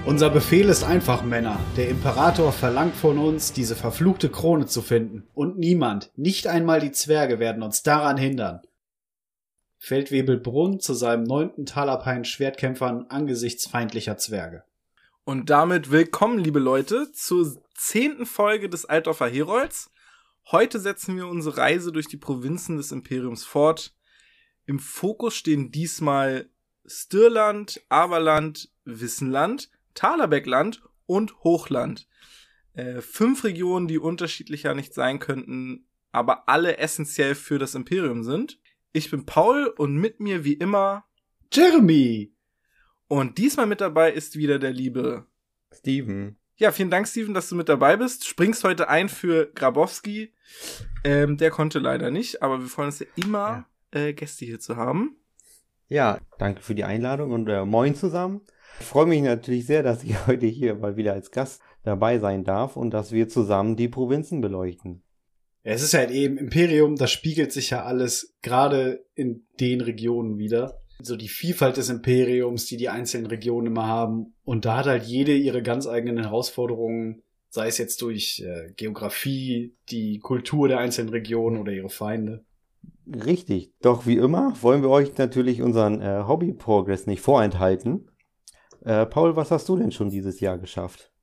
Unser Befehl ist einfach, Männer. Der Imperator verlangt von uns, diese verfluchte Krone zu finden. Und niemand, nicht einmal die Zwerge, werden uns daran hindern. Feldwebel Brunn zu seinem 9. Talapein Schwertkämpfern angesichts feindlicher Zwerge. Und damit willkommen, liebe Leute, zur 10. Folge des Altdorfer Herolds. Heute setzen wir unsere Reise durch die Provinzen des Imperiums fort. Im Fokus stehen diesmal Stirland, Averland, Wissenland, Talerbeckland und Hochland. 5 Regionen, die unterschiedlicher nicht sein könnten, aber alle essentiell für das Imperium sind. Ich bin Paul und mit mir wie immer Jeremy! Und diesmal mit dabei ist wieder der liebe Steven. Ja, vielen Dank, Steven, dass du mit dabei bist. Springst heute ein für Grabowski. Der konnte leider nicht, aber wir freuen uns ja immer, Gäste hier zu haben. Ja, danke für die Einladung und moin zusammen. Ich freue mich natürlich sehr, dass ich heute hier mal wieder als Gast dabei sein darf und dass wir zusammen die Provinzen beleuchten. Ja, es ist halt eben Imperium, das spiegelt sich ja alles gerade in den Regionen wieder. So die Vielfalt des Imperiums, die einzelnen Regionen immer haben. Und da hat halt jede ihre ganz eigenen Herausforderungen, sei es jetzt durch Geografie, die Kultur der einzelnen Regionen oder ihre Feinde. Richtig, doch wie immer wollen wir euch natürlich unseren Hobby-Progress nicht vorenthalten. Paul, was hast du denn schon dieses Jahr geschafft?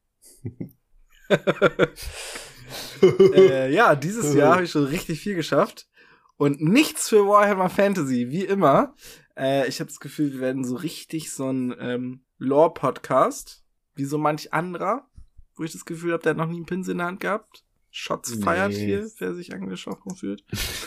Dieses Jahr habe ich schon richtig viel geschafft. Und nichts für Warhammer Fantasy, wie immer. Ich habe das Gefühl, wir werden so richtig so ein Lore-Podcast, wie so manch anderer, wo ich das Gefühl habe, der hat noch nie einen Pinsel in der Hand gehabt. Shots feiert hier, wer sich angesprochen fühlt.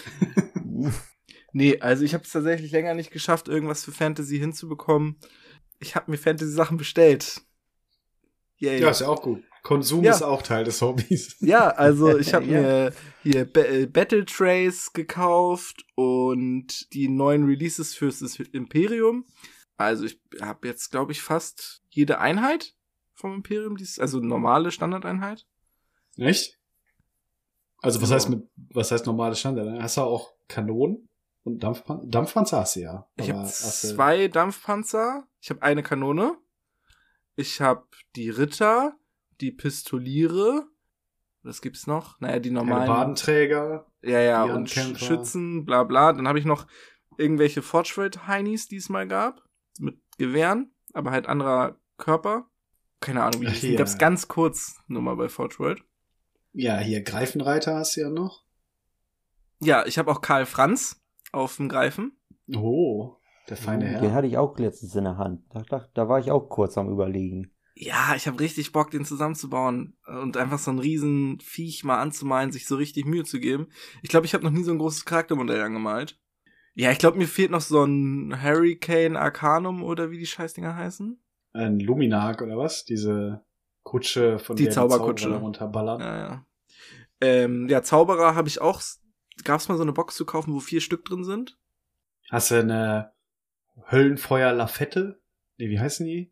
Nee, also ich habe es tatsächlich länger nicht geschafft, irgendwas für Fantasy hinzubekommen. Ich habe mir Fantasy-Sachen bestellt. Yay. Ja, ist ja auch gut. Konsum ist auch Teil des Hobbys. Ja, also ich habe mir hier Battle Trace gekauft und die neuen Releases fürs Imperium. Also ich habe jetzt, glaube ich, fast jede Einheit vom Imperium, also normale Standardeinheit. Echt? Also was heißt normale Standard? Hast du auch Kanonen und Dampfpanzer? Dampfpanzer hast du ja. Ich habe 2 Dampfpanzer, ich habe eine Kanone, ich habe die Ritter, die Pistoliere, was gibt's noch? Naja, die normalen Badenträger. Ja, und Schützen, bla bla. Dann habe ich noch irgendwelche Forge-Heinis, die es mal gab, mit Gewehren, aber halt anderer Körper. Keine Ahnung, wie die gab's ganz kurz nur mal bei Forge World. Ja, hier Greifenreiter hast du ja noch. Ja, ich habe auch Karl Franz auf dem Greifen. Oh, der feine Herr. Den hatte ich auch letztens in der Hand. Da war ich auch kurz am Überlegen. Ja, ich habe richtig Bock, den zusammenzubauen und einfach so ein riesen Viech mal anzumalen, sich so richtig Mühe zu geben. Ich glaube, ich habe noch nie so ein großes Charaktermodell angemalt. Ja, ich glaube, mir fehlt noch so ein Hurricane Arcanum oder wie die Scheißdinger heißen. Ein Luminark oder was? Diese Kutsche, von der die Zauberkutsche runterballern. Ja, Zauberer habe ich auch. Gab's mal so eine Box zu kaufen, wo 4 Stück drin sind? Hast du eine Höllenfeuer-Lafette? Nee, wie heißen die?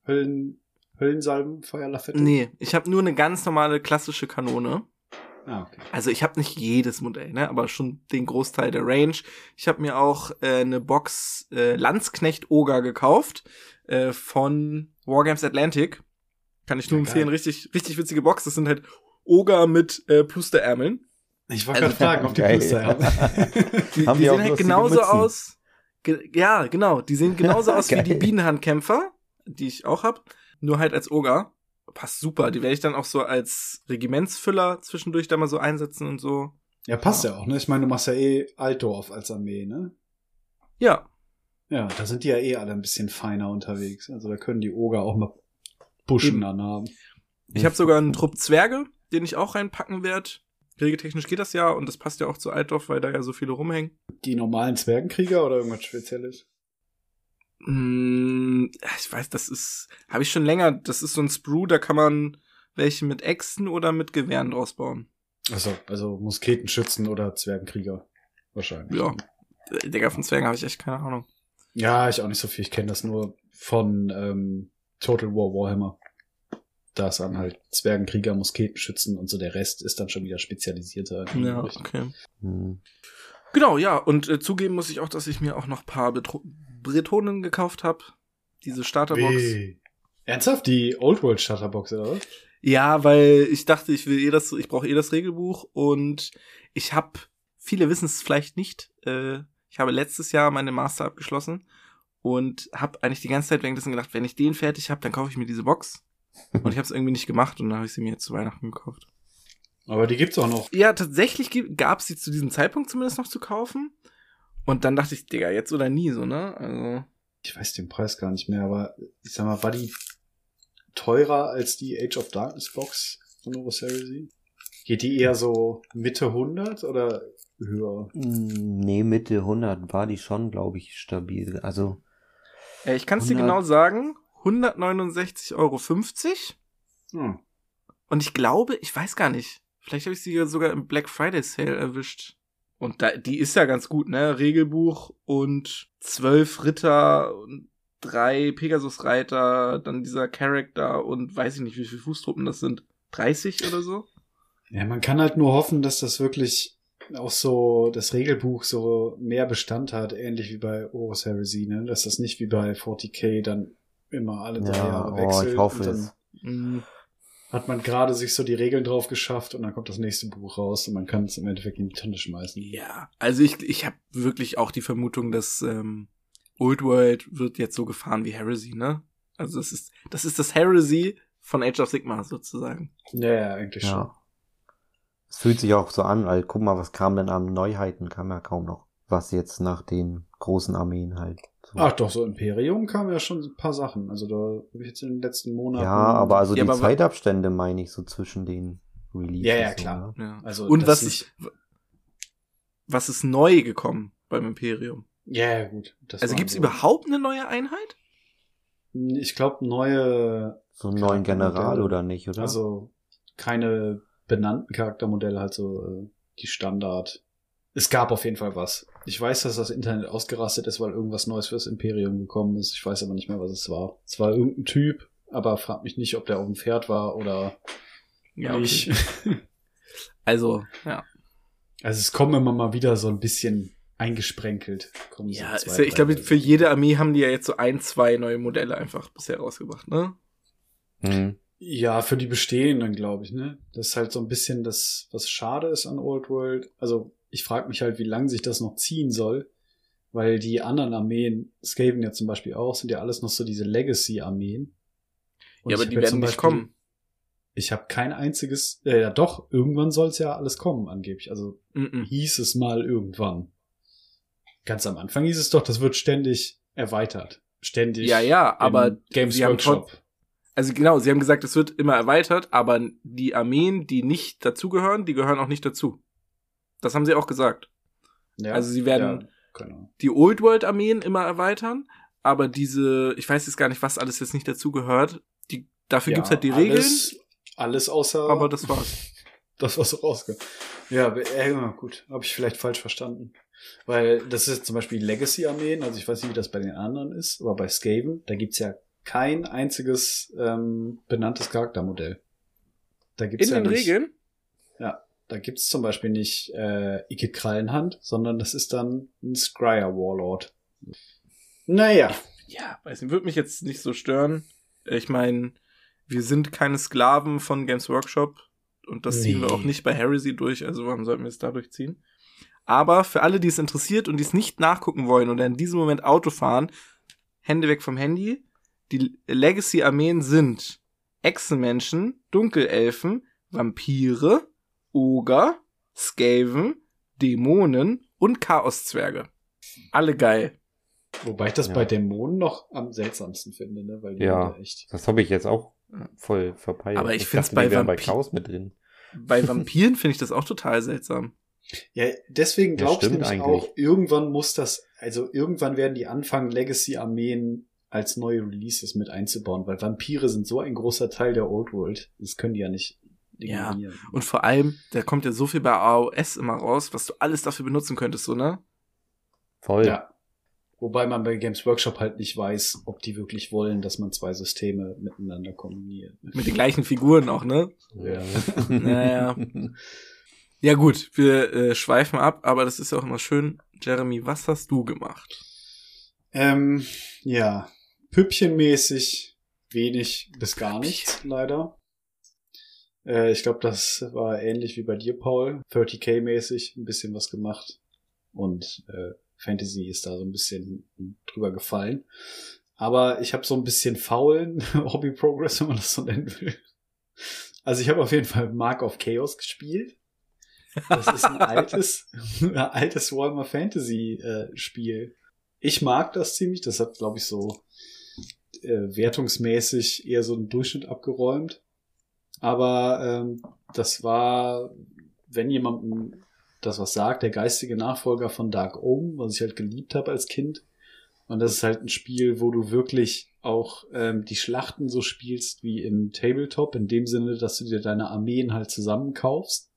Höllensalbenfeuer-Lafette? Nee, ich habe nur eine ganz normale klassische Kanone. Ah, okay. Also ich habe nicht jedes Modell, ne, aber schon den Großteil der Range. Ich habe mir auch eine Box Landsknecht Ogre gekauft von Wargames Atlantic. Kann ich nur empfehlen, richtig witzige Box. Das sind halt Ogre mit Plusterärmeln. Ich wollte gerade fragen, ob die Plusterärmel. Die sehen halt genauso aus. Ja, genau. Die sehen genauso aus wie die Bienenhandkämpfer, die ich auch hab. Nur halt als Ogre. Passt super. Die werde ich dann auch so als Regimentsfüller zwischendurch da mal so einsetzen und so. Ja, passt ja auch, ne? Ich meine, du machst ja Altdorf als Armee, ne? Ja. Ja, da sind die ja alle ein bisschen feiner unterwegs. Also da können die Ogre auch mal Buschen anhaben. Ich habe sogar einen Trupp Zwerge, den ich auch reinpacken werde. Regeltechnisch geht das ja und das passt ja auch zu Altdorf, weil da ja so viele rumhängen. Die normalen Zwergenkrieger oder irgendwas Spezielles? Ich weiß, habe ich schon länger, das ist so ein Sprue, da kann man welche mit Äxten oder mit Gewehren draus bauen. Achso, also Musketenschützen oder Zwergenkrieger wahrscheinlich. Ja, Digga, von Zwergen habe ich echt keine Ahnung. Ja, ich auch nicht so viel, ich kenne das nur von Total War Warhammer. Da ist dann halt Zwergenkrieger, Musketenschützen und so, der Rest ist dann schon wieder spezialisierter. Ja, okay. Genau, ja, und zugeben muss ich auch, dass ich mir auch noch ein paar Bretonen gekauft habe. Diese Starterbox. Ernsthaft? Die Old World Starterbox, oder was? Ja, weil ich dachte, ich brauche das Regelbuch und viele wissen es vielleicht nicht, ich habe letztes Jahr meine Master abgeschlossen und habe eigentlich die ganze Zeit währenddessen gedacht, wenn ich den fertig habe, dann kaufe ich mir diese Box. Und ich habe es irgendwie nicht gemacht und dann habe ich sie mir jetzt zu Weihnachten gekauft. Aber die gibt's auch noch. Ja, tatsächlich gab es sie zu diesem Zeitpunkt zumindest noch zu kaufen. Und dann dachte ich, Digga, jetzt oder nie, so, ne? Also. Ich weiß den Preis gar nicht mehr, aber ich sag mal, war die teurer als die Age of Darkness Box von Horus Heresy? Geht die eher so Mitte 100 oder höher? Nee, Mitte 100 war die schon, glaube ich, stabil. Also. Ich kann es dir genau sagen, 169,50 €. Hm. Und ich glaube, ich weiß gar nicht, vielleicht habe ich sie sogar im Black Friday Sale erwischt. Und die ist ja ganz gut, ne? Regelbuch und 12 Ritter und 3 Pegasus-Reiter, dann dieser Charakter und weiß ich nicht, wie viele Fußtruppen das sind. 30 oder so? Ja, man kann halt nur hoffen, dass das wirklich auch so das Regelbuch so mehr Bestand hat, ähnlich wie bei Horus Heresy, ne? Dass das nicht wie bei 40k dann immer alle 3 Jahre wechselt. Ich hoffe und es. dann hat man gerade sich so die Regeln drauf geschafft und dann kommt das nächste Buch raus und man kann es im Endeffekt in die Tonne schmeißen. Ja, also ich habe wirklich auch die Vermutung, dass Old World wird jetzt so gefahren wie Heresy, ne? Also das ist das Heresy von Age of Sigmar sozusagen. Ja, eigentlich schon. Ja. Es fühlt sich auch so an, weil guck mal, was kam denn an Neuheiten, kam ja kaum noch. Was jetzt nach den großen Armeen halt. So. Ach doch, so Imperium kam ja schon ein paar Sachen. Also da habe ich jetzt in den letzten Monaten... Ja, aber also Ja, die aber Zeitabstände meine ich so zwischen den Releases. Ja, so, klar. ne? Ja. Also und das was ist neu gekommen beim Imperium? Ja, gut. Das Also waren gibt's so, überhaupt eine neue Einheit? Ich glaube, neue... So einen neuen General Charaktermodelle. oder nicht, oder? Also keine benannten Charaktermodelle, halt so die Standard. Es gab auf jeden Fall was. Ich weiß, dass das Internet ausgerastet ist, weil irgendwas Neues fürs Imperium gekommen ist. Ich weiß aber nicht mehr, was es war. Es war irgendein Typ, aber frag mich nicht, ob der auf dem Pferd war oder nicht. Also, ja. Also es kommen immer mal wieder so ein bisschen eingesprenkelt. Kommen Ja, so ich glaube, für jede Armee haben die ja jetzt so 1-2 neue Modelle einfach bisher rausgebracht, ne? Ja, für die bestehenden, glaube ich, ne? Das ist halt so ein bisschen das, was schade ist an Old World. Also ich frage mich halt, wie lange sich das noch ziehen soll, weil die anderen Armeen, Skaven ja zum Beispiel auch, sind ja alles noch so diese Legacy-Armeen. Und Ja, aber ich die hab werden zum nicht Beispiel- kommen. Ich habe kein einziges, ja doch, irgendwann soll es ja alles kommen, angeblich. Also Mhm. hieß es mal irgendwann. Ganz am Anfang hieß es doch, das wird ständig erweitert. Ständig. Ja, aber im Games sie haben Workshop. Also genau, sie haben gesagt, es wird immer erweitert, aber die Armeen, die nicht dazugehören, die gehören auch nicht dazu. Das haben sie auch gesagt. Ja, Also sie werden ja, genau. die Old World Armeen immer erweitern, aber diese, ich weiß jetzt gar nicht, was alles jetzt nicht dazugehört. Dafür gibt's halt die Regeln, Alles außer aber das war's. das, was so rauskommt. Ja, gut. Habe ich vielleicht falsch verstanden. Weil das ist zum Beispiel Legacy-Armeen, also ich weiß nicht, wie das bei den anderen ist, aber bei Skaven, da gibt's ja kein einziges benanntes Charaktermodell. Da gibt's In ja den nicht, Regeln? Ja, da gibt's zum Beispiel nicht Ikit Krallenhand, sondern das ist dann ein Scryer Warlord. Naja. Ja, weiß nicht, würde mich jetzt nicht so stören. Ich meine, wir sind keine Sklaven von Games Workshop und das ziehen wir Nee. auch nicht bei Heresy durch, also warum sollten wir es da durchziehen? Aber für alle, die es interessiert und die es nicht nachgucken wollen oder in diesem Moment Auto fahren, Hände weg vom Handy. Die Legacy-Armeen sind Echsenmenschen, Dunkelelfen, Vampire, Oger, Skaven, Dämonen und Chaoszwerge. Alle geil. Wobei ich das Ja. bei Dämonen noch am seltsamsten finde, ne? Weil die Ja. sind echt. Das habe ich jetzt auch voll verpeilt. Aber ich find's dachte, bei die wären bei Vampi- Chaos mit drin. Bei Vampiren finde ich das auch total seltsam. Ja, deswegen Ja, glaube ich stimmt nämlich eigentlich. auch, irgendwann werden die anfangen, Legacy-Armeen als neue Releases mit einzubauen, weil Vampire sind so ein großer Teil der Old World. Das können die ja nicht Ja. ignorieren. Und vor allem, da kommt ja so viel bei AOS immer raus, was du alles dafür benutzen könntest, so, ne? Voll. Ja. Wobei man bei Games Workshop halt nicht weiß, ob die wirklich wollen, dass man 2 Systeme miteinander kombiniert. Mit den gleichen Figuren auch, ne? Ja. Naja. Ja gut, wir schweifen ab, aber das ist ja auch immer schön. Jeremy, was hast du gemacht? Ja, Püppchenmäßig wenig bis gar nichts, leider. Ich glaube, das war ähnlich wie bei dir, Paul. 30k-mäßig ein bisschen was gemacht. Und Fantasy ist da so ein bisschen drüber gefallen. Aber ich habe so ein bisschen faulen Hobby-Progress, wenn man das so nennen will. Also ich habe auf jeden Fall Mark of Chaos gespielt. Das ist ein altes Warhammer Fantasy Spiel. Ich mag das ziemlich. Das hat, glaube ich, so wertungsmäßig eher so einen Durchschnitt abgeräumt. Aber das war, wenn jemandem das was sagt, der geistige Nachfolger von Dark Omen, was ich halt geliebt habe als Kind. Und das ist halt ein Spiel, wo du wirklich auch die Schlachten so spielst wie im Tabletop, in dem Sinne, dass du dir deine Armeen halt zusammenkaufst.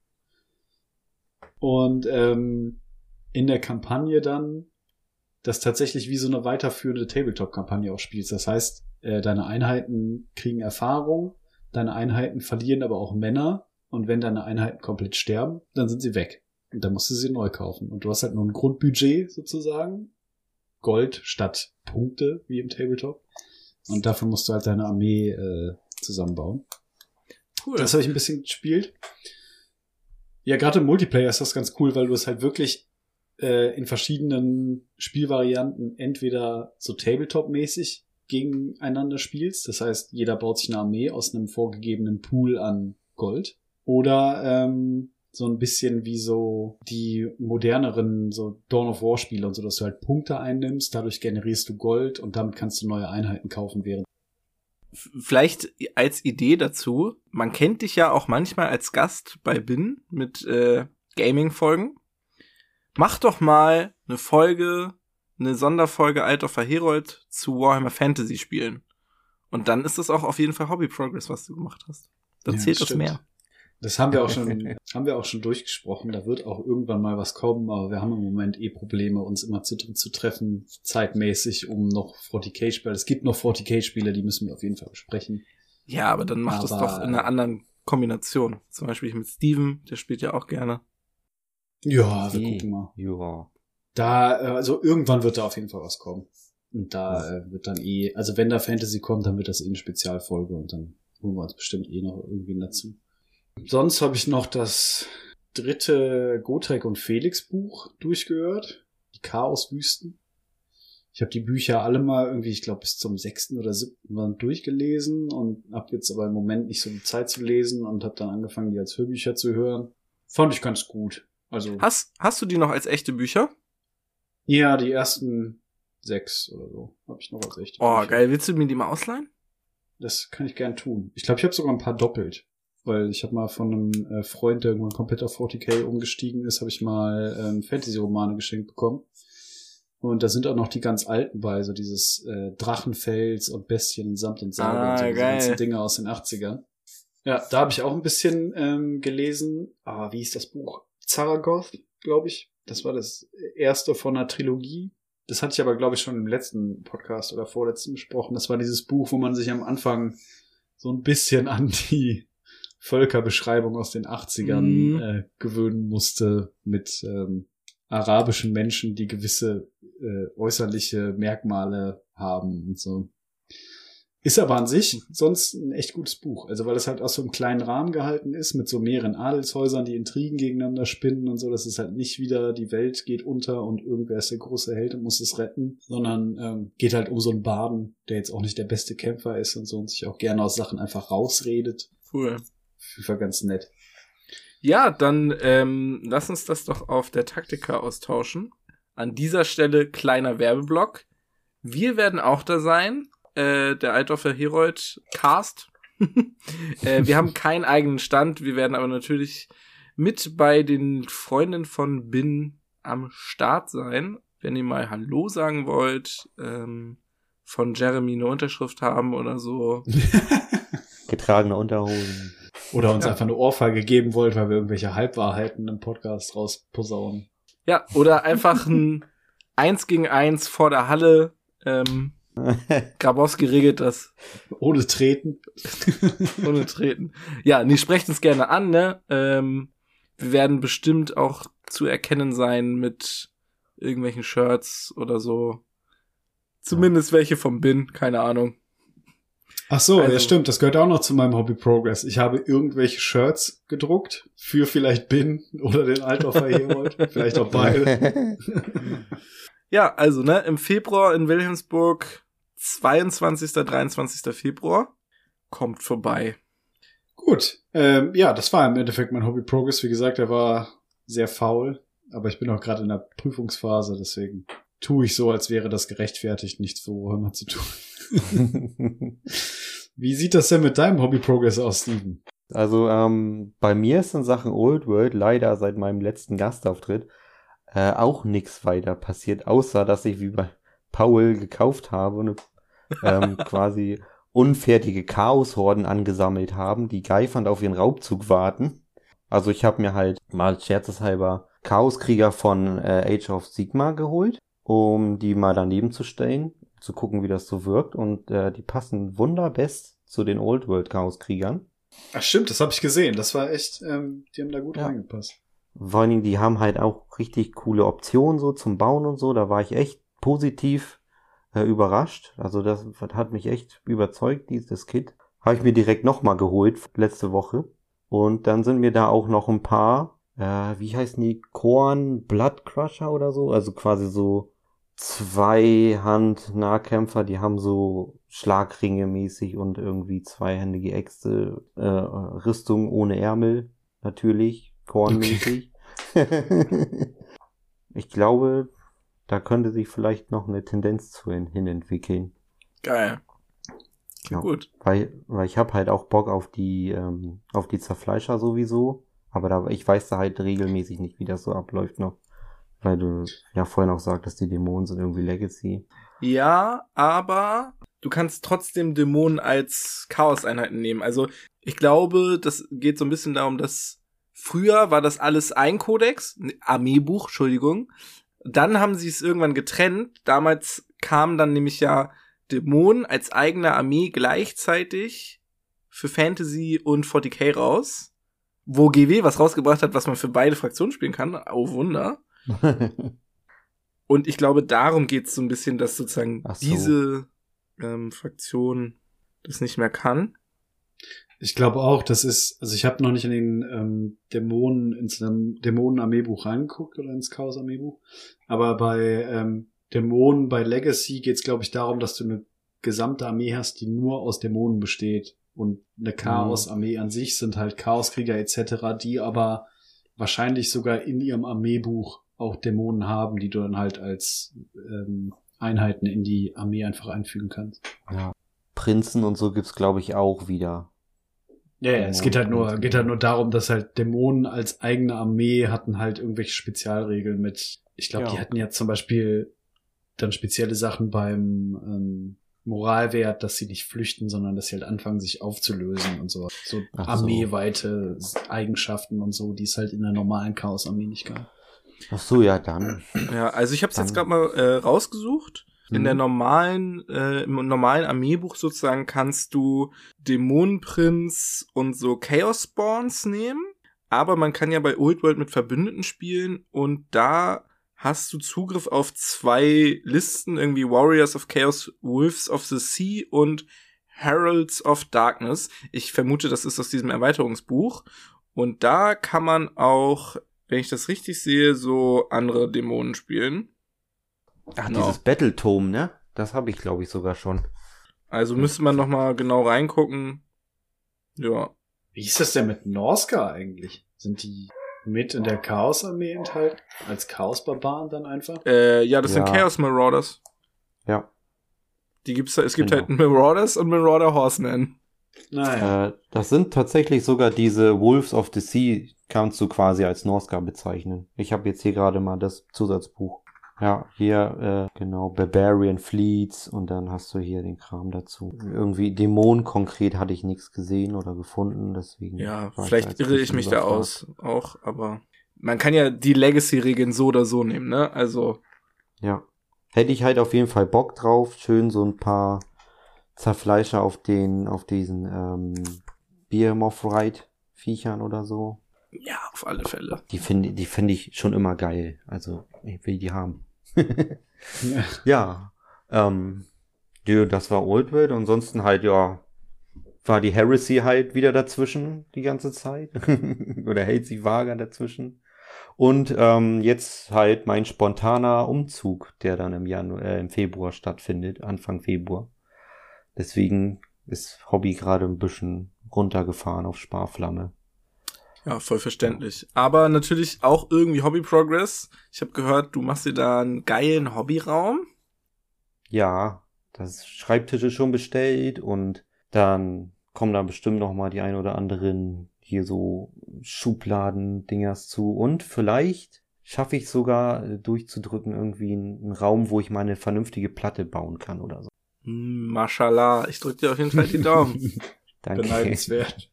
Und in der Kampagne dann das tatsächlich wie so eine weiterführende Tabletop-Kampagne auch spielst. Das heißt, deine Einheiten kriegen Erfahrung, deine Einheiten verlieren aber auch Männer. Und wenn deine Einheiten komplett sterben, dann sind sie weg. Und dann musst du sie neu kaufen. Und du hast halt nur ein Grundbudget sozusagen. Gold statt Punkte, wie im Tabletop. Und dafür musst du halt deine Armee zusammenbauen. Cool. Das habe ich ein bisschen gespielt. Ja, gerade im Multiplayer ist das ganz cool, weil du es halt wirklich in verschiedenen Spielvarianten entweder so Tabletop-mäßig gegeneinander spielst. Das heißt, jeder baut sich eine Armee aus einem vorgegebenen Pool an Gold. Oder so ein bisschen wie so die moderneren so Dawn of War Spiele und so, dass du halt Punkte einnimmst, dadurch generierst du Gold und damit kannst du neue Einheiten kaufen während. Vielleicht als Idee dazu, man kennt dich ja auch manchmal als Gast bei Bin mit Gaming-Folgen. Mach doch mal eine Sonderfolge Altdorfer Herold zu Warhammer Fantasy Spielen. Und dann ist das auch auf jeden Fall Hobby Progress, was du gemacht hast. Dann zählt das mehr. Das haben wir auch schon durchgesprochen. Da wird auch irgendwann mal was kommen, aber wir haben im Moment Probleme, uns immer zu treffen, zeitmäßig, um noch 40k-Spiele. Es gibt noch 40k-Spiele, die müssen wir auf jeden Fall besprechen. Ja, aber dann macht das doch in einer anderen Kombination. Zum Beispiel mit Steven, der spielt ja auch gerne. Ja, wir gucken mal. Ja. Also irgendwann wird da auf jeden Fall was kommen. Und da wird dann also wenn da Fantasy kommt, dann wird das eine Spezialfolge und dann holen wir uns bestimmt noch irgendwie dazu. Sonst habe ich noch das 3. Gotrek und Felix Buch durchgehört. Die Chaoswüsten. Ich habe die Bücher alle mal irgendwie, ich glaube, bis zum 6. oder 7. Mal durchgelesen und habe jetzt aber im Moment nicht so die Zeit zu lesen und habe dann angefangen, die als Hörbücher zu hören. Fand ich ganz gut. Also Hast du die noch als echte Bücher? Ja, die ersten 6 oder so habe ich noch als echte Bücher. Oh, geil. Willst du mir die mal ausleihen? Das kann ich gern tun. Ich glaube, ich habe sogar ein paar doppelt. Weil ich habe mal von einem Freund, der irgendwann komplett auf 40k umgestiegen ist, habe ich mal Fantasy-Romane geschenkt bekommen. Und da sind auch noch die ganz alten bei, so dieses Drachenfels und Bestien und Samt und Sage und so, diese ganzen Dinge aus den 80ern. Ja, da habe ich auch ein bisschen gelesen. Wie hieß das Buch? Zaragoth, glaube ich. Das war das erste von einer Trilogie. Das hatte ich aber, glaube ich, schon im letzten Podcast oder vorletzten besprochen. Das war dieses Buch, wo man sich am Anfang so ein bisschen an die Völkerbeschreibung aus den 80ern gewöhnen musste mit arabischen Menschen, die gewisse äußerliche Merkmale haben und so. Ist aber an sich sonst ein echt gutes Buch. Also weil es halt aus so einem kleinen Rahmen gehalten ist, mit so mehreren Adelshäusern, die Intrigen gegeneinander spinnen und so. Das ist halt nicht wieder, die Welt geht unter und irgendwer ist der große Held und muss es retten, sondern geht halt um so einen Barden, der jetzt auch nicht der beste Kämpfer ist und so und sich auch gerne aus Sachen einfach rausredet. Cool. War ganz nett. Ja, dann lass uns das doch auf der Taktika austauschen. An dieser Stelle kleiner Werbeblock. Wir werden auch da sein. Der Altdorfer Herold Cast. Wir haben keinen eigenen Stand. Wir werden aber natürlich mit bei den Freunden von Bin am Start sein. Wenn ihr mal Hallo sagen wollt, von Jeremy eine Unterschrift haben oder so. Getragene Unterhosen. Oder uns einfach eine Ohrfeige geben wollt, weil wir irgendwelche Halbwahrheiten im Podcast rausposaunen. Ja, oder einfach ein 1 gegen 1 vor der Halle. Grabowski regelt das. Ohne Treten. Ohne Treten. Ja, nee, sprecht uns gerne an, ne? Wir werden bestimmt auch zu erkennen sein mit irgendwelchen Shirts oder so. Zumindest welche vom Bin, keine Ahnung. Ach so, Also- ja stimmt, das gehört auch noch zu meinem Hobby Progress. Ich habe irgendwelche Shirts gedruckt für vielleicht Bin oder den Altdorfer Herold, vielleicht auch beide. Ja, also, ne, im Februar in Wilhelmsburg, 22., 23. Februar, kommt vorbei. Gut, ja, das war im Endeffekt mein Hobby Progress. Wie gesagt, er war sehr faul, aber ich bin auch gerade in der Prüfungsphase, deswegen tue ich so, als wäre das gerechtfertigt, nichts worüber zu tun. Wie sieht das denn mit deinem Hobby Progress aus, Steven? Also bei mir ist in Sachen Old World leider seit meinem letzten Gastauftritt auch nichts weiter passiert, außer dass ich wie bei Paul gekauft habe und quasi unfertige Chaoshorden angesammelt haben, die geifernd auf ihren Raubzug warten. Also ich habe mir halt mal scherzeshalber Chaoskrieger von Age of Sigmar geholt, um die mal daneben zu stellen, zu gucken, wie das so wirkt. Und die passen wunderbest zu den Old World Chaoskriegern. Ach stimmt, das habe ich gesehen. Das war echt, die haben da gut reingepasst. Vor allen Dingen, die haben halt auch richtig coole Optionen so zum Bauen und so. Da war ich echt positiv überrascht. Also das hat mich echt überzeugt, dieses Kit. Habe ich mir direkt nochmal geholt, letzte Woche. Und dann sind mir da auch noch ein paar, wie heißen die? Korn Blood Crusher oder so? Also quasi so Zweihand-Nahkämpfer, die haben so Schlagringe mäßig und irgendwie zweihändige Äxte, Rüstung ohne Ärmel, natürlich, kornmäßig. Okay. Ich glaube, da könnte sich vielleicht noch eine Tendenz zu hin entwickeln. Geil. Ja, Gut. weil ich habe halt auch Bock auf die Zerfleischer sowieso, aber ich weiß da halt regelmäßig nicht, wie das so abläuft noch. Weil du ja vorhin auch sagtest, die Dämonen sind irgendwie Legacy. Ja, aber du kannst trotzdem Dämonen als Chaos-Einheiten nehmen. Also ich glaube, das geht so ein bisschen darum, dass früher war das alles ein Kodex, Armeebuch, Entschuldigung. Dann haben sie es irgendwann getrennt. Damals kamen dann nämlich ja Dämonen als eigene Armee gleichzeitig für Fantasy und 40k raus. Wo GW was rausgebracht hat, was man für beide Fraktionen spielen kann. Oh Wunder. Und ich glaube, darum geht's so ein bisschen, dass sozusagen diese Fraktion das nicht mehr kann. Ich glaube auch, das ist, also ich habe noch nicht in den ins Dämonen-Armeebuch reingeguckt oder ins Chaos-Armeebuch, aber bei Dämonen bei Legacy geht's, glaube ich, darum, dass du eine gesamte Armee hast, die nur aus Dämonen besteht. Und eine Chaos-Armee an sich sind halt Chaoskrieger etc., die aber wahrscheinlich sogar in ihrem Armeebuch auch Dämonen haben, die du dann halt als Einheiten in die Armee einfach einfügen kannst. Ja. Prinzen und so gibt's, glaube ich, auch wieder. Ja, es geht halt nur darum, dass halt Dämonen als eigene Armee hatten halt irgendwelche Spezialregeln mit, ich glaube, die hatten ja zum Beispiel dann spezielle Sachen beim Moralwert, dass sie nicht flüchten, sondern dass sie halt anfangen, sich aufzulösen und so. So armeeweite Eigenschaften und so, die es halt in der normalen Chaos-Armee nicht gab. Ach so, ja, dann. Ja, also ich habe es jetzt gerade mal rausgesucht. In der im normalen Armeebuch sozusagen kannst du Dämonenprinz und so Chaos Spawns nehmen, aber man kann ja bei Old World mit Verbündeten spielen und da hast du Zugriff auf 2 Listen, irgendwie Warriors of Chaos, Wolves of the Sea und Heralds of Darkness. Ich vermute, das ist aus diesem Erweiterungsbuch und da kann man auch, wenn ich das richtig sehe, so andere Dämonen spielen. Ach, dieses Battletome, ne? Das habe ich, glaube ich, sogar schon. Also müsste man noch mal genau reingucken. Ja. Wie ist das denn mit Norsca eigentlich? Sind die mit in der Chaos-Armee enthalten? Als Chaos-Barbaren dann einfach? Ja, das sind Chaos Marauders. Ja. Es gibt halt Marauders und Marauder Horsemen. Naja. Das sind tatsächlich sogar diese Wolves of the Sea, kannst du quasi als Norsca bezeichnen. Ich habe jetzt hier gerade mal das Zusatzbuch. Ja, hier, genau, Barbarian Fleets und dann hast du hier den Kram dazu. Irgendwie Dämonen konkret hatte ich nichts gesehen oder gefunden, deswegen. Ja, vielleicht irre ich mich da aus, auch, aber man kann ja die Legacy-Regeln so oder so nehmen, ne, also. Ja, hätte ich halt auf jeden Fall Bock drauf, schön so ein paar Zerfleischer auf diesen Behemoth-Ride-Viechern oder so. Ja, auf alle Fälle. Die finde ich schon immer geil. Also, ich will die haben. Ja, Ja, das war Old World. Ansonsten halt, ja, war die Heresy halt wieder dazwischen die ganze Zeit. Oder hält sich vage dazwischen. Und jetzt halt mein spontaner Umzug, der dann im Februar stattfindet, Anfang Februar. Deswegen ist Hobby gerade ein bisschen runtergefahren auf Sparflamme. Ja, voll verständlich. Aber natürlich auch irgendwie Hobby-Progress. Ich habe gehört, du machst dir da einen geilen Hobbyraum. Ja, das Schreibtisch ist schon bestellt und dann kommen da bestimmt noch mal die ein oder anderen hier so Schubladen-Dingers zu. Und vielleicht schaffe ich sogar durchzudrücken irgendwie einen Raum, wo ich meine vernünftige Platte bauen kann oder so. Mashallah, ich drück dir auf jeden Fall die Daumen. Danke. Beneidenswert.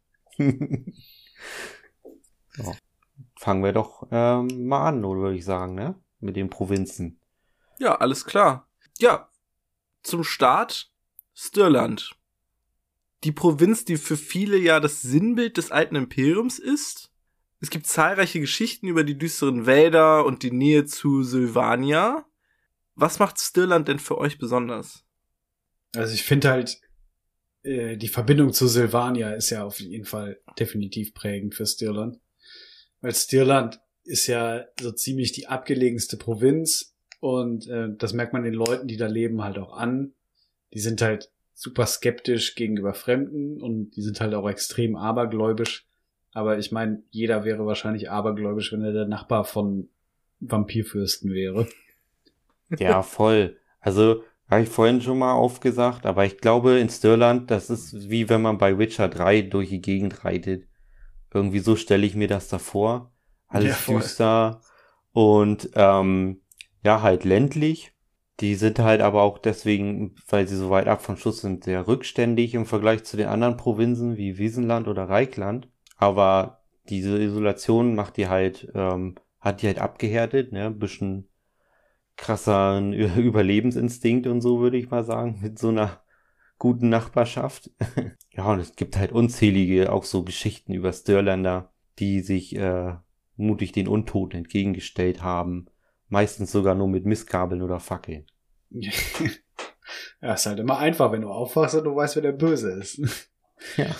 Ja. Fangen wir doch mal an, oder würde ich sagen, ne? Mit den Provinzen. Ja, alles klar. Ja, zum Start Stirland. Die Provinz, die für viele ja das Sinnbild des alten Imperiums ist. Es gibt zahlreiche Geschichten über die düsteren Wälder und die Nähe zu Sylvania. Was macht Stirland denn für euch besonders? Also ich finde halt, die Verbindung zu Sylvania ist ja auf jeden Fall definitiv prägend für Stirland. Weil Stirland ist ja so ziemlich die abgelegenste Provinz und das merkt man den Leuten, die da leben, halt auch an. Die sind halt super skeptisch gegenüber Fremden und die sind halt auch extrem abergläubisch. Aber ich meine, jeder wäre wahrscheinlich abergläubisch, wenn er der Nachbar von Vampirfürsten wäre. Ja, voll. Also, habe ich vorhin schon mal aufgesagt, aber ich glaube in Stirland, das ist wie wenn man bei Witcher 3 durch die Gegend reitet. Irgendwie so stelle ich mir das da vor. Alles Ja, düster und ja, halt ländlich. Die sind halt aber auch deswegen, weil sie so weit ab vom Schuss sind, sehr rückständig im Vergleich zu den anderen Provinzen wie Wiesenland oder Reikland. Aber diese Isolation macht die halt, hat die halt abgehärtet, ne, ein bisschen krasseren Überlebensinstinkt und so, würde ich mal sagen, mit so einer guten Nachbarschaft. Ja, und es gibt halt unzählige auch so Geschichten über Stirlander, die sich mutig den Untoten entgegengestellt haben. Meistens sogar nur mit Mistgabeln oder Fackeln. Ja, ist halt immer einfach, wenn du aufwachst und du weißt, wer der Böse ist. Ja.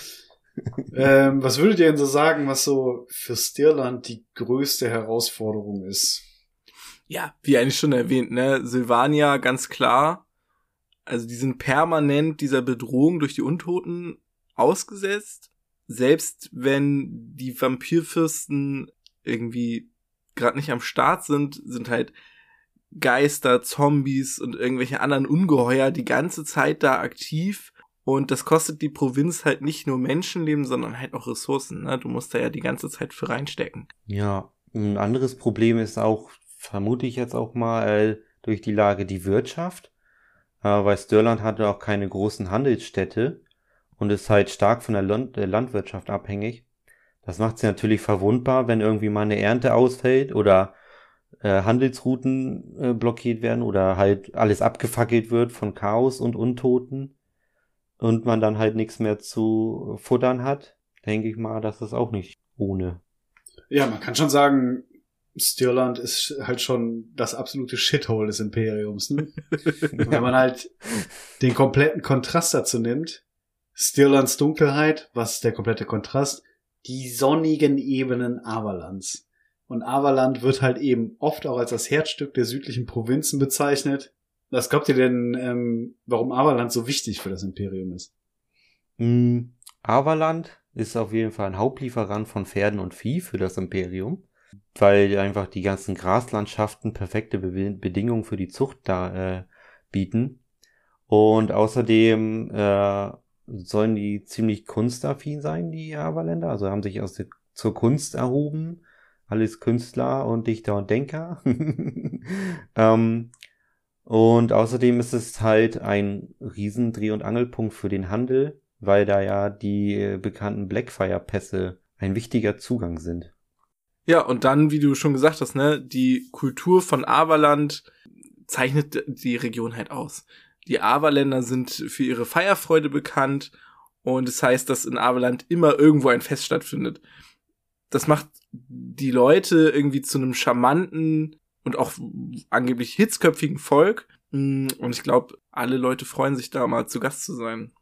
Was würdet ihr denn so sagen, was so für Stirland die größte Herausforderung ist? Ja, wie eigentlich schon erwähnt, ne, Sylvania ganz klar. Also die sind permanent dieser Bedrohung durch die Untoten ausgesetzt. Selbst wenn die Vampirfürsten irgendwie gerade nicht am Start sind halt Geister, Zombies und irgendwelche anderen Ungeheuer die ganze Zeit da aktiv. Und das kostet die Provinz halt nicht nur Menschenleben, sondern halt auch Ressourcen. Ne? Du musst da ja die ganze Zeit für reinstecken. Ja, ein anderes Problem ist auch, vermute ich jetzt auch mal, durch die Lage die Wirtschaft. Weil Stirland hatte auch keine großen Handelsstädte und ist halt stark von der Landwirtschaft abhängig. Das macht sie natürlich verwundbar, wenn irgendwie mal eine Ernte ausfällt oder Handelsrouten blockiert werden oder halt alles abgefackelt wird von Chaos und Untoten und man dann halt nichts mehr zu futtern hat. Denke ich mal, das ist auch nicht ohne. Ja, man kann schon sagen, Stirland ist halt schon das absolute Shithole des Imperiums. Ne? Wenn man halt den kompletten Kontrast dazu nimmt, Stirlands Dunkelheit, was ist der komplette Kontrast? Die sonnigen Ebenen Averlands. Und Averland wird halt eben oft auch als das Herzstück der südlichen Provinzen bezeichnet. Was glaubt ihr denn, warum Averland so wichtig für das Imperium ist? Averland ist auf jeden Fall ein Hauptlieferant von Pferden und Vieh für das Imperium, weil einfach die ganzen Graslandschaften perfekte Bedingungen für die Zucht da bieten. Und außerdem sollen die ziemlich kunstaffin sein, die Averländer. Also haben sich zur Kunst erhoben. Alles Künstler und Dichter und Denker. Und außerdem ist es halt ein riesen Dreh- und Angelpunkt für den Handel, weil da ja die bekannten Blackfire-Pässe ein wichtiger Zugang sind. Ja, und dann, wie du schon gesagt hast, ne, die Kultur von Averland zeichnet die Region halt aus. Die Averländer sind für ihre Feierfreude bekannt und es heißt, dass in Averland immer irgendwo ein Fest stattfindet. Das macht die Leute irgendwie zu einem charmanten und auch angeblich hitzköpfigen Volk. Und ich glaube, alle Leute freuen sich da mal zu Gast zu sein.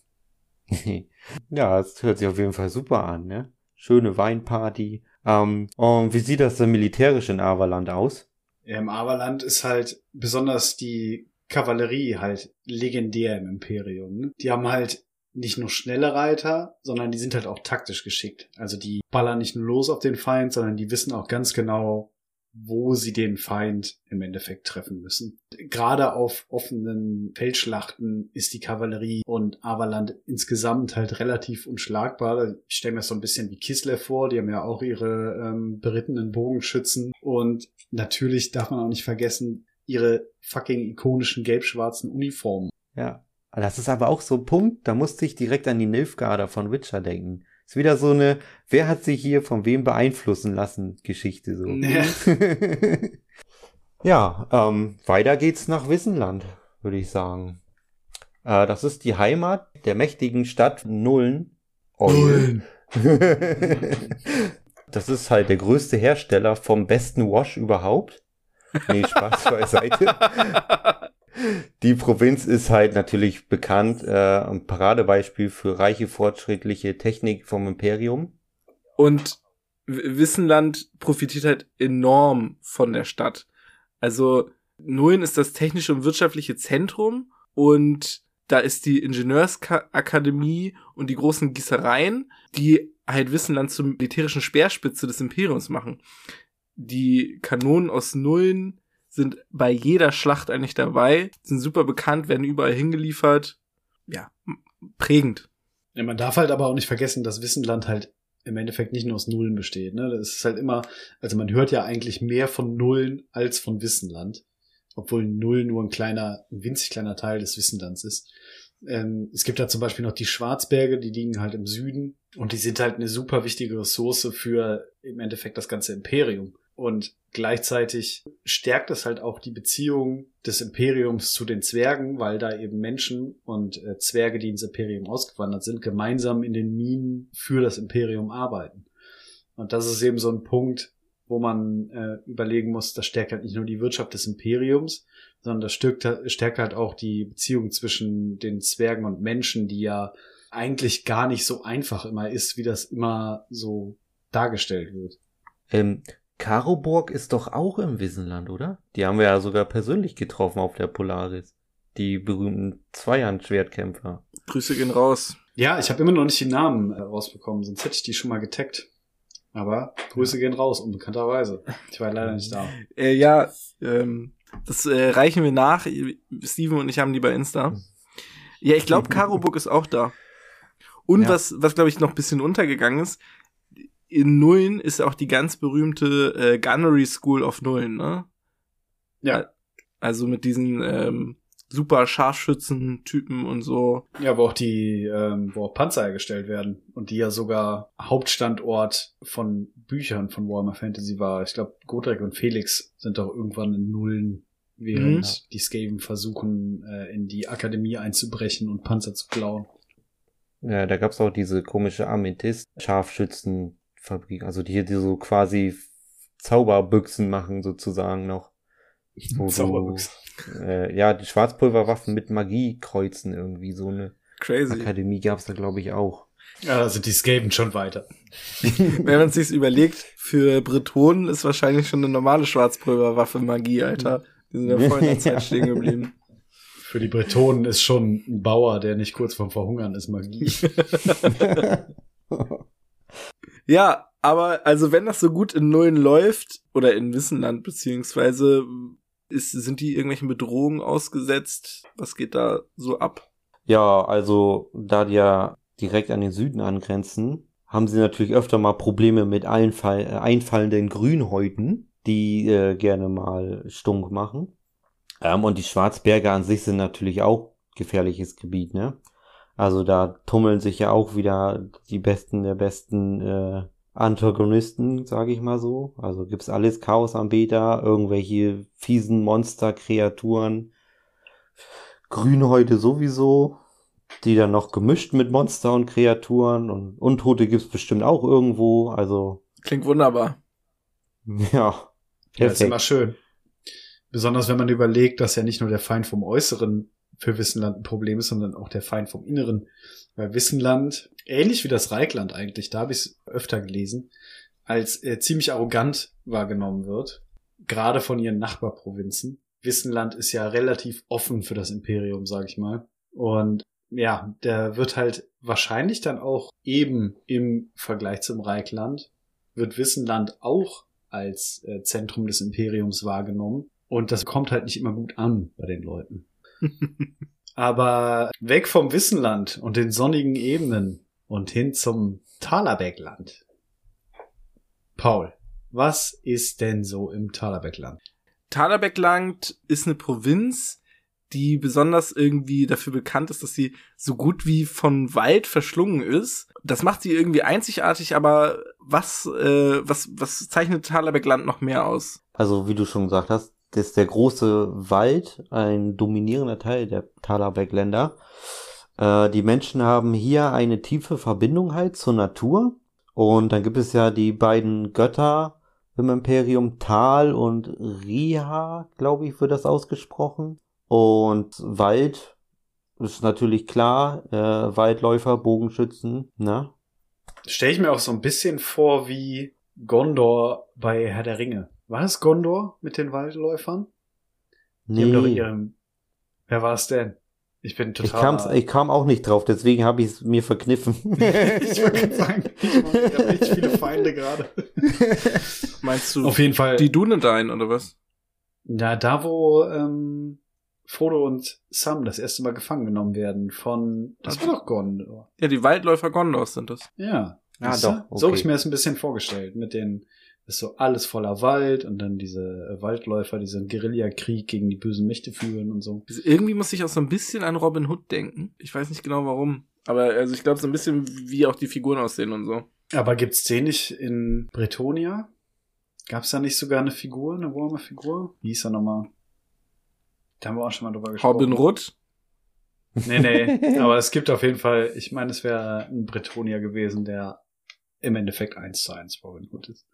Ja, es hört sich auf jeden Fall super an, ne? Schöne Weinparty. Und wie sieht das denn militärisch in Averland aus? Ja, im Averland ist halt besonders die Kavallerie halt legendär im Imperium. Ne? Die haben halt nicht nur schnelle Reiter, sondern die sind halt auch taktisch geschickt. Also die ballern nicht nur los auf den Feind, sondern die wissen auch ganz genau, wo sie den Feind im Endeffekt treffen müssen. Gerade auf offenen Feldschlachten ist die Kavallerie und Averland insgesamt halt relativ unschlagbar. Ich stelle mir das so ein bisschen wie Kislev vor, die haben ja auch ihre berittenen Bogenschützen. Und natürlich darf man auch nicht vergessen, ihre fucking ikonischen gelb-schwarzen Uniformen. Ja, das ist aber auch so ein Punkt, da musste ich direkt an die Nilfgaarder von Witcher denken. Ist wieder so eine, wer hat sich hier von wem beeinflussen lassen, Geschichte so. Ja. Ja, weiter geht's nach Wissenland, würde ich sagen. Das ist die Heimat der mächtigen Stadt Nuln. Nuln. Das ist halt der größte Hersteller vom besten Wash überhaupt. Nee, Spaß beiseite. Die Provinz ist halt natürlich bekannt, ein Paradebeispiel für reiche, fortschrittliche Technik vom Imperium. Und Wissenland profitiert halt enorm von der Stadt. Also Nuln ist das technische und wirtschaftliche Zentrum und da ist die Ingenieursakademie und die großen Gießereien, die halt Wissenland zur militärischen Speerspitze des Imperiums machen. Die Kanonen aus Nuln sind bei jeder Schlacht eigentlich dabei, sind super bekannt, werden überall hingeliefert. Ja, prägend. Ja, man darf halt aber auch nicht vergessen, dass Wissenland halt im Endeffekt nicht nur aus Nullen besteht. Ne? Das ist halt immer, also man hört ja eigentlich mehr von Nullen als von Wissenland, obwohl Nullen nur ein winzig kleiner Teil des Wissenlands ist. Es gibt da zum Beispiel noch die Schwarzberge, die liegen halt im Süden und die sind halt eine super wichtige Ressource für im Endeffekt das ganze Imperium. Und gleichzeitig stärkt es halt auch die Beziehung des Imperiums zu den Zwergen, weil da eben Menschen und Zwerge, die ins Imperium ausgewandert sind, gemeinsam in den Minen für das Imperium arbeiten. Und das ist eben so ein Punkt, wo man überlegen muss, das stärkt halt nicht nur die Wirtschaft des Imperiums, sondern das stärkt halt auch die Beziehung zwischen den Zwergen und Menschen, die ja eigentlich gar nicht so einfach immer ist, wie das immer so dargestellt wird. Karoborg ist doch auch im Wissenland, oder? Die haben wir ja sogar persönlich getroffen auf der Polaris. Die berühmten Zweihand-Schwertkämpfer. Grüße gehen raus. Ja, ich habe immer noch nicht die Namen rausbekommen, sonst hätte ich die schon mal getaggt. Aber Grüße gehen raus, unbekannterweise. Ich war leider nicht da. Das reichen wir nach. Steven und ich haben die bei Insta. Ja, ich glaube, Karoburg ist auch da. Und ja. was glaube ich, noch ein bisschen untergegangen ist, in Nuln ist auch die ganz berühmte Gunnery School of Nuln, ne? Ja. Also mit diesen super Scharfschützen-Typen und so. Ja, wo auch Panzer hergestellt werden und die ja sogar Hauptstandort von Büchern von Warhammer Fantasy war. Ich glaube, Godric und Felix sind doch irgendwann in Nuln, während die Skaven versuchen, in die Akademie einzubrechen und Panzer zu klauen. Ja, da gab's auch diese komische Amethyst-Scharfschützenfabrik, also die so quasi Zauberbüchsen machen sozusagen noch. Zauberbüchsen. Ja, die Schwarzpulverwaffen mit Magiekreuzen irgendwie, so eine Crazy. Akademie gab's da, glaube ich, auch. Ja, da sind die Skaven schon weiter. Wenn man sich's überlegt, für Bretonen ist wahrscheinlich schon eine normale Schwarzpulverwaffe Magie, Alter. Die sind ja voll in der Zeit stehen geblieben. Für die Bretonen ist schon ein Bauer, der nicht kurz vorm Verhungern ist, Magie. Ja, aber also wenn das so gut in Nuln läuft, oder in Wissenland beziehungsweise, sind die irgendwelchen Bedrohungen ausgesetzt? Was geht da so ab? Ja, also da die ja direkt an den Süden angrenzen, haben sie natürlich öfter mal Probleme mit einfallenden Grünhäuten, die gerne mal stunk machen. Und die Schwarzberge an sich sind natürlich auch gefährliches Gebiet, ne? Also da tummeln sich ja auch wieder die Besten der besten Antagonisten, sage ich mal so. Also gibt's alles Chaosanbeter, irgendwelche fiesen Monster-Kreaturen, Grünhäute sowieso, die dann noch gemischt mit Monster und Kreaturen und Untote gibt's bestimmt auch irgendwo, also. Klingt wunderbar. Ja, ja, ist immer schön. Besonders wenn man überlegt, dass ja nicht nur der Feind vom Äußeren für Wissenland ein Problem ist, sondern auch der Feind vom Inneren. Weil Wissenland, ähnlich wie das Reikland eigentlich, da habe ich es öfter gelesen, als ziemlich arrogant wahrgenommen wird, gerade von ihren Nachbarprovinzen. Wissenland ist ja relativ offen für das Imperium, sag ich mal. Und ja, der wird halt wahrscheinlich dann auch eben im Vergleich zum Reikland, wird Wissenland auch als Zentrum des Imperiums wahrgenommen. Und das kommt halt nicht immer gut an bei den Leuten. Aber weg vom Wissenland und den sonnigen Ebenen und hin zum Talerbeckland. Paul, was ist denn so im Talerbeckland? Talerbeckland ist eine Provinz, die besonders irgendwie dafür bekannt ist, dass sie so gut wie von Wald verschlungen ist. Das macht sie irgendwie einzigartig, aber was zeichnet Talerbeckland noch mehr aus? Also, wie du schon gesagt hast, ist der große Wald ein dominierender Teil der Talerbeckländer. Die Menschen haben hier eine tiefe Verbindung halt zur Natur. Und dann gibt es ja die beiden Götter im Imperium, Tal und Riha, glaube ich, wird das ausgesprochen. Und Wald ist natürlich klar, Waldläufer, Bogenschützen, ne? Stelle ich mir auch so ein bisschen vor wie Gondor bei Herr der Ringe. War das Gondor mit den Waldläufern? Die haben doch Wer war es denn? Ich bin total... Ich kam auch nicht drauf, deswegen habe ich es mir verkniffen. Ich wollte gerade sagen, ich habe richtig viele Feinde gerade. Meinst du auf jeden Fall die Dunedain oder was? Ja, da wo Frodo und Sam das erste Mal gefangen genommen werden von... Das war doch Gondor. Ja, die Waldläufer Gondors sind das. Ja. Ah, doch. Okay. So habe ich mir das ein bisschen vorgestellt. Mit den... ist so alles voller Wald und dann diese Waldläufer, die so einen Guerillakrieg gegen die bösen Mächte führen und so. Also irgendwie muss ich auch so ein bisschen an Robin Hood denken. Ich weiß nicht genau warum. Aber also ich glaube so ein bisschen, wie auch die Figuren aussehen und so. Aber gibt's den nicht in Bretonia? Gab's da nicht sogar eine Figur, eine Warhammer-Figur? Wie hieß er nochmal? Da haben wir auch schon mal drüber gesprochen. Robin Hood? Nee, aber es gibt auf jeden Fall, ich meine, es wäre ein Bretonia gewesen, der im Endeffekt 1:1 Robin Hood ist.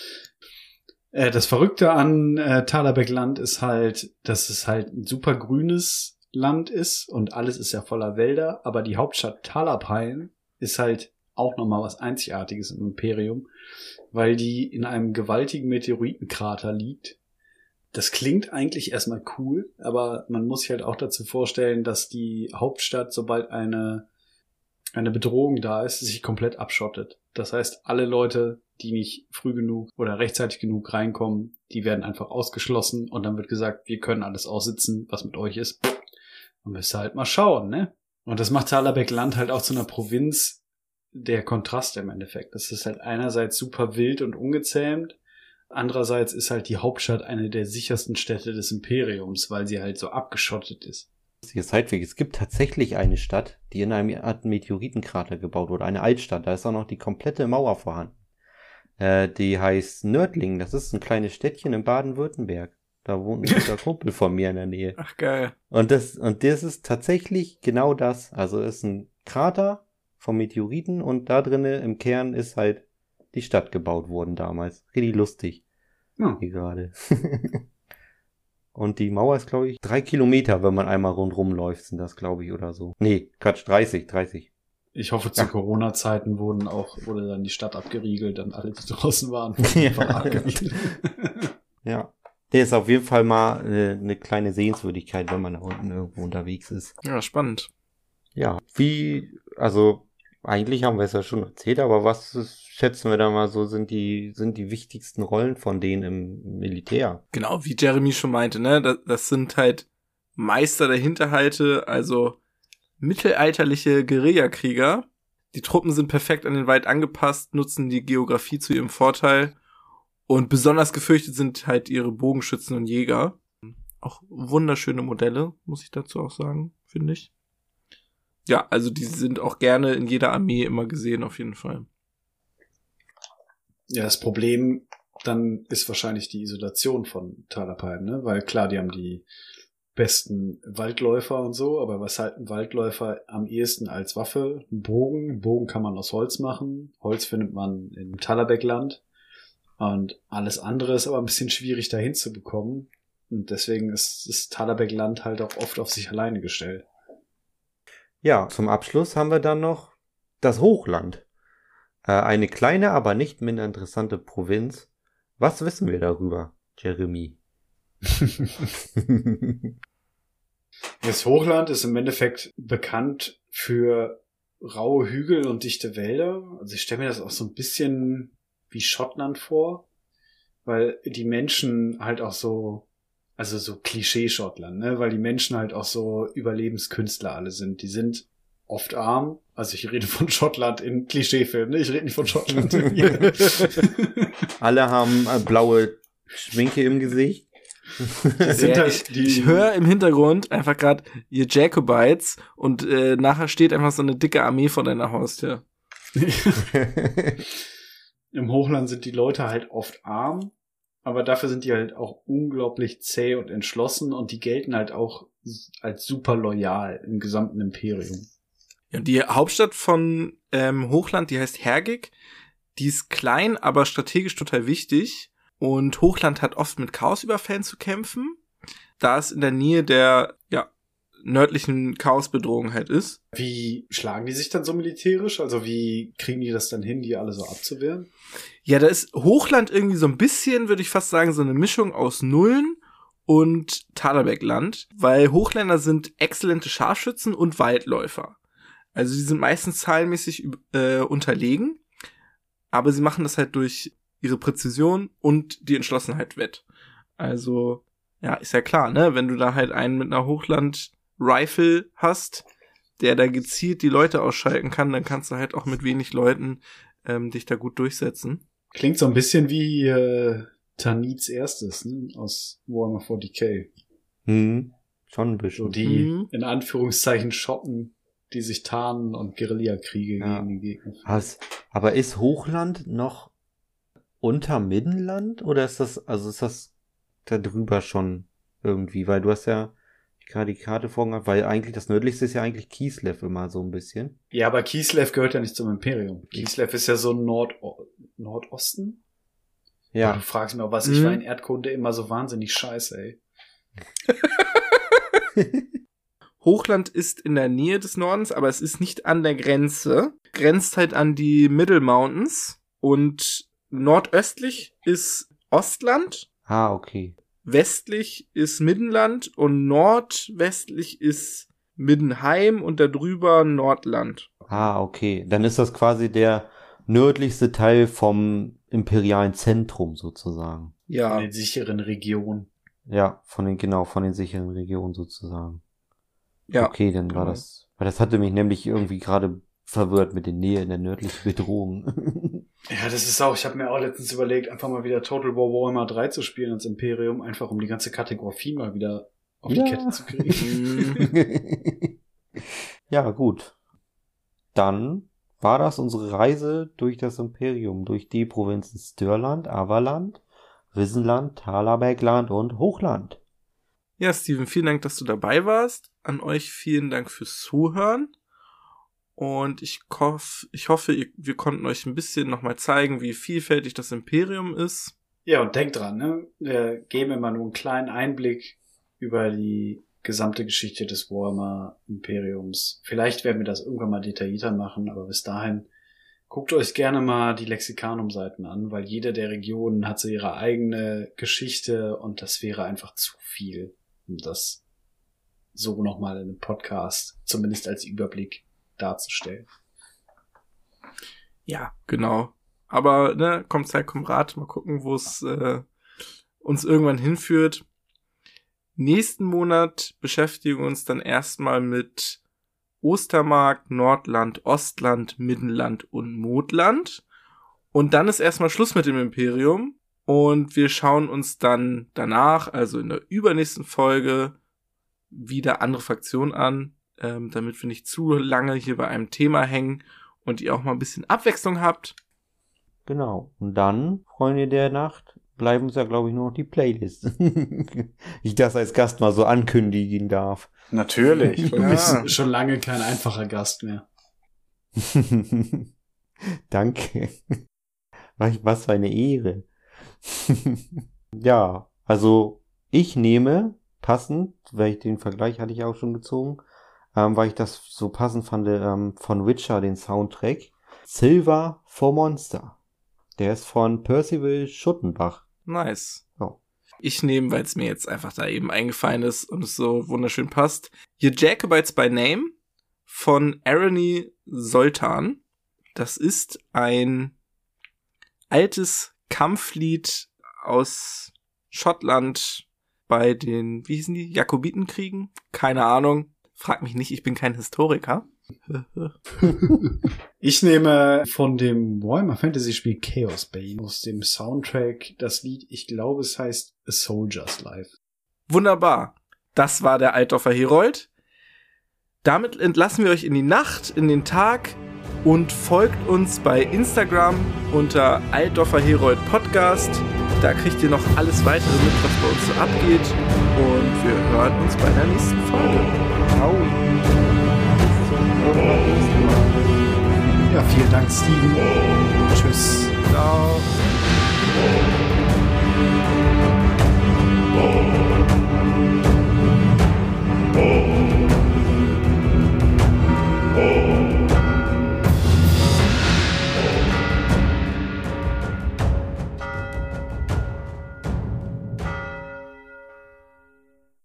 Das Verrückte an Talerbeckland ist halt, dass es halt ein super grünes Land ist und alles ist ja voller Wälder, aber die Hauptstadt Talerpein ist halt auch nochmal was Einzigartiges im Imperium, weil die in einem gewaltigen Meteoritenkrater liegt. Das klingt eigentlich erstmal cool, aber man muss sich halt auch dazu vorstellen, dass die Hauptstadt, sobald eine Bedrohung da ist, sich komplett abschottet. Das heißt, alle Leute, die nicht früh genug oder rechtzeitig genug reinkommen, die werden einfach ausgeschlossen und dann wird gesagt, wir können alles aussitzen, was mit euch ist. Man müsste halt mal schauen, ne? Und das macht Talerbeckland halt auch zu einer Provinz der Kontraste im Endeffekt. Das ist halt einerseits super wild und ungezähmt, andererseits ist halt die Hauptstadt eine der sichersten Städte des Imperiums, weil sie halt so abgeschottet ist. Es gibt tatsächlich eine Stadt, die in einem Art Meteoritenkrater gebaut wurde, eine Altstadt, da ist auch noch die komplette Mauer vorhanden. Die heißt Nördlingen, das ist ein kleines Städtchen in Baden-Württemberg. Da wohnt ein guter Kumpel von mir in der Nähe. Ach geil. Und das ist tatsächlich genau das. Also es ist ein Krater vom Meteoriten und da drinnen im Kern ist halt die Stadt gebaut worden damals. Richtig lustig. Ja. Hier gerade. Und die Mauer ist, glaube ich, 3 Kilometer, wenn man einmal rundrum läuft, sind das, glaube ich, oder so. Nee, Quatsch, 30. Ich hoffe, zu Corona-Zeiten wurde dann die Stadt abgeriegelt und alle, die draußen waren, Ja. einfach abgeriegelt. Ja. Der ist auf jeden Fall mal eine kleine Sehenswürdigkeit, wenn man da unten irgendwo unterwegs ist. Ja, spannend. Ja, also eigentlich haben wir es ja schon erzählt, aber schätzen wir da mal so, sind die wichtigsten Rollen von denen im Militär? Genau, wie Jeremy schon meinte, ne? Das sind halt Meister der Hinterhalte, also mittelalterliche Guerillakrieger. Die Truppen sind perfekt an den Wald angepasst, nutzen die Geografie zu ihrem Vorteil und besonders gefürchtet sind halt ihre Bogenschützen und Jäger. Auch wunderschöne Modelle, muss ich dazu auch sagen, finde ich. Ja, also die sind auch gerne in jeder Armee immer gesehen, auf jeden Fall. Ja, das Problem dann ist wahrscheinlich die Isolation von Talerpein, ne? Weil klar, die haben die besten Waldläufer und so, aber was halt ein Waldläufer am ehesten als Waffe? Ein Bogen. Einen Bogen kann man aus Holz machen. Holz findet man im Talerbeckland. Und alles andere ist aber ein bisschen schwierig dahin zu bekommen, Und deswegen ist Talabek-Land halt auch oft auf sich alleine gestellt. Ja, zum Abschluss haben wir dann noch das Hochland. Eine kleine, aber nicht minder interessante Provinz. Was wissen wir darüber, Jeremy? Das Hochland ist im Endeffekt bekannt für raue Hügel und dichte Wälder. Also ich stelle mir das auch so ein bisschen wie Schottland vor, weil die Menschen halt auch so, also so Klischee-Schottland, ne? Weil die Menschen halt auch so Überlebenskünstler alle sind. Die sind oft arm. Also ich rede von Schottland in Klischeefilmen, ne? Ich rede nicht von Schottland. Alle haben blaue Schminke im Gesicht. Ich höre im Hintergrund einfach gerade ihr Jacobites und nachher steht einfach so eine dicke Armee vor deiner Haustür. Im Hochland sind die Leute halt oft arm, aber dafür sind die halt auch unglaublich zäh und entschlossen und die gelten halt auch als super loyal im gesamten Imperium. Ja, die Hauptstadt von Hochland, die heißt Hergig. Die ist klein, aber strategisch total wichtig. Und Hochland hat oft mit Chaosüberfällen zu kämpfen, da es in der Nähe der nördlichen Chaosbedrohung halt ist. Wie schlagen die sich dann so militärisch? Also wie kriegen die das dann hin, die alle so abzuwehren? Ja, da ist Hochland irgendwie so ein bisschen, würde ich fast sagen, so eine Mischung aus Nullen und Talabek-Land, weil Hochländer sind exzellente Scharfschützen und Waldläufer. Also die sind meistens zahlenmäßig unterlegen, aber sie machen das halt durch ihre Präzision und die Entschlossenheit wett. Also, ja, ist ja klar, ne? Wenn du da halt einen mit einer Hochland-Rifle hast, der da gezielt die Leute ausschalten kann, dann kannst du halt auch mit wenig Leuten dich da gut durchsetzen. Klingt so ein bisschen wie Tanits erstes, ne? Aus Warhammer 40k. Schon ein bisschen. So die, in Anführungszeichen, Schotten, die sich tarnen und Guerillakriege gegen die Gegner. Aber ist Hochland noch unter Middenland oder ist das da drüber schon irgendwie? Weil du hast ja gerade die Karte vorgehabt, weil eigentlich das nördlichste ist ja eigentlich Kislev immer so ein bisschen. Ja, aber Kislev gehört ja nicht zum Imperium. Kislev ist ja so Nordosten. Ja. Aber du fragst mich auch was, ich war in Erdkunde immer so wahnsinnig scheiße, ey. Hochland ist in der Nähe des Nordens, aber es ist nicht an der Grenze. Grenzt halt an die Middle Mountains und nordöstlich ist Ostland. Okay. Westlich ist Middenland und nordwestlich ist Middenheim und darüber Nordland. Okay. Dann ist das quasi der nördlichste Teil vom imperialen Zentrum sozusagen. Ja. Von den sicheren Regionen. Ja, von den sicheren Regionen sozusagen. Ja. Okay, dann war das, weil das hatte mich nämlich irgendwie gerade verwirrt mit der Nähe in der nördlichen Bedrohung. Ja, das ist auch, ich habe mir auch letztens überlegt, einfach mal wieder Total War Warhammer 3 zu spielen als Imperium, einfach um die ganze Kategorie mal wieder auf die Kette zu kriegen. Ja, gut. Dann war das unsere Reise durch das Imperium, durch die Provinzen Störland, Averland, Wissenland, Talabekland und Hochland. Ja, Steven, vielen Dank, dass du dabei warst. An euch vielen Dank fürs Zuhören. Und ich hoffe, wir konnten euch ein bisschen nochmal zeigen, wie vielfältig das Imperium ist. Ja, und denkt dran, ne? Wir geben immer nur einen kleinen Einblick über die gesamte Geschichte des Warhammer Imperiums. Vielleicht werden wir das irgendwann mal detaillierter machen, aber bis dahin guckt euch gerne mal die Lexikanum-Seiten an, weil jede der Regionen hat so ihre eigene Geschichte und das wäre einfach zu viel, um das so nochmal in einem Podcast, zumindest als Überblick, darzustellen. Ja, genau. Aber, ne, kommt Zeit, kommt Rat. Mal gucken, wo es uns irgendwann hinführt. Nächsten Monat beschäftigen wir uns dann erstmal mit Ostermark, Nordland, Ostland, Middenland und Modland. Und dann ist erstmal Schluss mit dem Imperium. Und wir schauen uns dann danach, also in der übernächsten Folge, wieder andere Fraktionen an, damit wir nicht zu lange hier bei einem Thema hängen und ihr auch mal ein bisschen Abwechslung habt. Genau. Und dann, Freunde der Nacht, bleiben uns ja, glaube ich, nur noch die Playlist. Ich das als Gast mal so ankündigen darf. Natürlich. Du bist schon lange kein einfacher Gast mehr. Danke. Was für eine Ehre. Ja, also Ich nehme passend, weil ich den Vergleich hatte ich auch schon gezogen, weil ich das so passend fand, von Witcher den Soundtrack. Silver for Monster. Der ist von Percival Schuttenbach. Nice. Oh. Ich nehme, weil es mir jetzt einfach da eben eingefallen ist und es so wunderschön passt, Your Jacobites by Name von Arony Soltan. Das ist ein altes Kampflied aus Schottland bei den, wie hießen die, Jakobitenkriegen? Keine Ahnung. Frag mich nicht, ich bin kein Historiker. Ich nehme von dem Warhammer Fantasy Spiel Chaos Bane aus dem Soundtrack das Lied, ich glaube es heißt A Soldier's Life. Wunderbar. Das war der Altdorfer Herold. Damit entlassen wir euch in die Nacht, in den Tag und folgt uns bei Instagram unter Altdorfer Herold Podcast. Da kriegt ihr noch alles weitere mit, was bei uns so abgeht. Und wir hören uns bei der nächsten Folge. Ciao. Ja, vielen Dank, Steven.